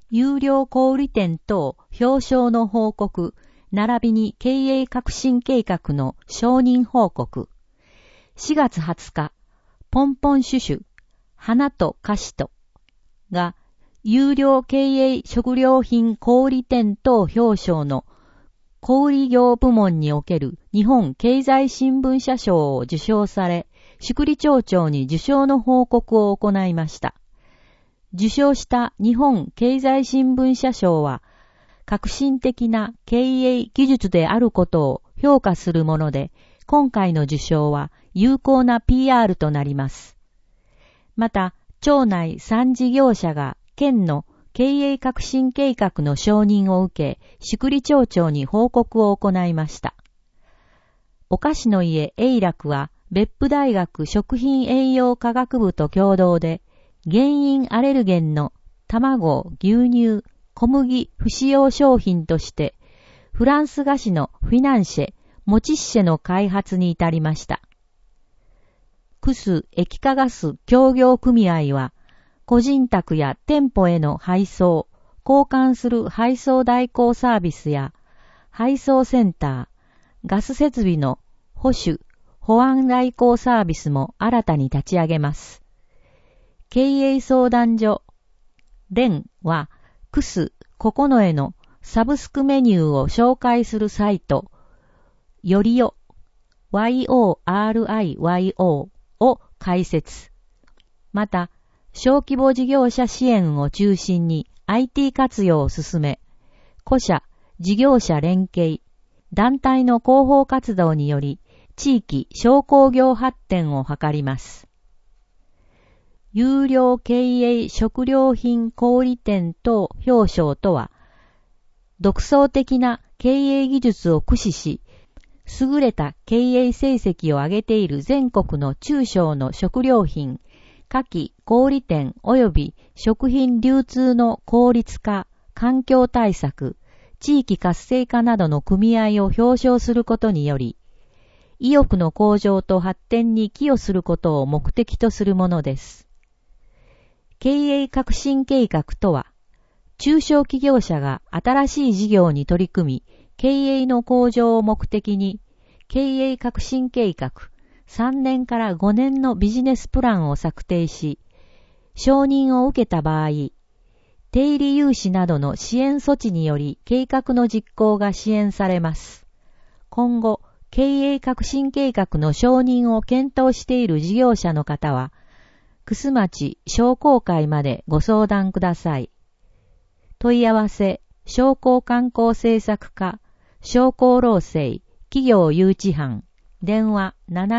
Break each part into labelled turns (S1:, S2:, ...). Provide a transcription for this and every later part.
S1: 優良小売店等表彰の報告、並びに経営革新計画の承認報告。4月20日、ポンポンシュシュ、花と菓子とが、優良経営食料品小売店等表彰の小売業部門における日本経済新聞社賞を受賞され、宿利町長に受賞の報告を行いました。受賞した日本経済新聞社賞は、革新的な経営技術であることを評価するもので、今回の受賞は有効な PR となります。また、町内3事業者が県の経営革新計画の承認を受け、宿利町長に報告を行いました。お菓子の家栄楽は、別府大学食品栄養科学部と共同で、原因アレルゲンの卵、牛乳、小麦不使用商品として、フランス菓子のフィナンシェ、モチッシェの開発に至りました。クス液化ガス協業組合は、個人宅や店舗への配送、交換する配送代行サービスや、配送センター、ガス設備の保守、保安代行サービスも新たに立ち上げます。経営相談所、連は、クス9へのサブスクメニューを紹介するサイト、よりよ、YORIYO を開設。また、小規模事業者支援を中心に IT 活用を進め、個社、事業者連携、団体の広報活動により、地域商工業発展を図ります。優良経営食料品小売店等表彰とは、独創的な経営技術を駆使し、優れた経営成績を上げている全国の中小の食料品、下記小売店及び食品流通の効率化、環境対策、地域活性化などの組合を表彰することにより、意欲の向上と発展に寄与することを目的とするものです。経営革新計画とは、中小企業者が新しい事業に取り組み、経営の向上を目的に、経営革新計画3年から5年のビジネスプランを策定し、承認を受けた場合、低利融資などの支援措置により計画の実行が支援されます。今後、経営革新計画の承認を検討している事業者の方は、楠町商工会までご相談ください。問い合わせ、商工観光政策課、商工労政、企業誘致班、電話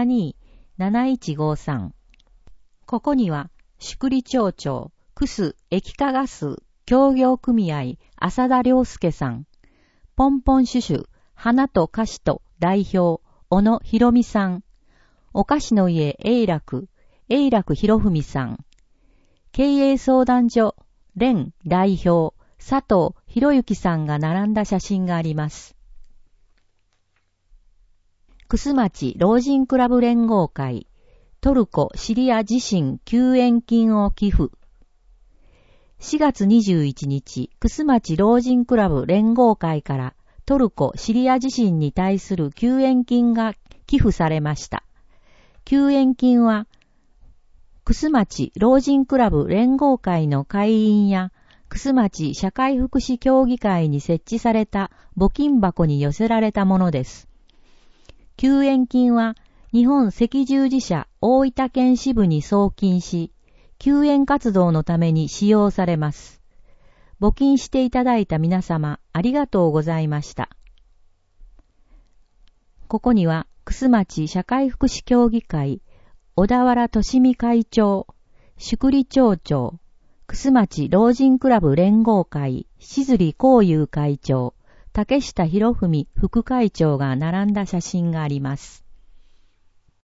S1: 72-7153。ここには、宿利町長、楠液化ガス協業組合、浅田良介さん、ポンポンシュシュ、花と菓子と代表、小野博美さん、お菓子の家栄楽博文さん、経営相談所、連代表、佐藤博之さんが並んだ写真があります。楠町老人クラブ連合会、トルコ・シリア地震救援金を寄付。4月21日、楠町老人クラブ連合会からトルコ・シリア地震に対する救援金が寄付されました。救援金は、楠町老人クラブ連合会の会員や楠町社会福祉協議会に設置された募金箱に寄せられたものです。救援金は日本赤十字社大分県支部に送金し、救援活動のために使用されます。募金していただいた皆様、ありがとうございました。ここには、楠町社会福祉協議会、小田原俊美会長、宿利町長、楠町老人クラブ連合会、しずりこうゆう会長、竹下博文副会長が並んだ写真があります。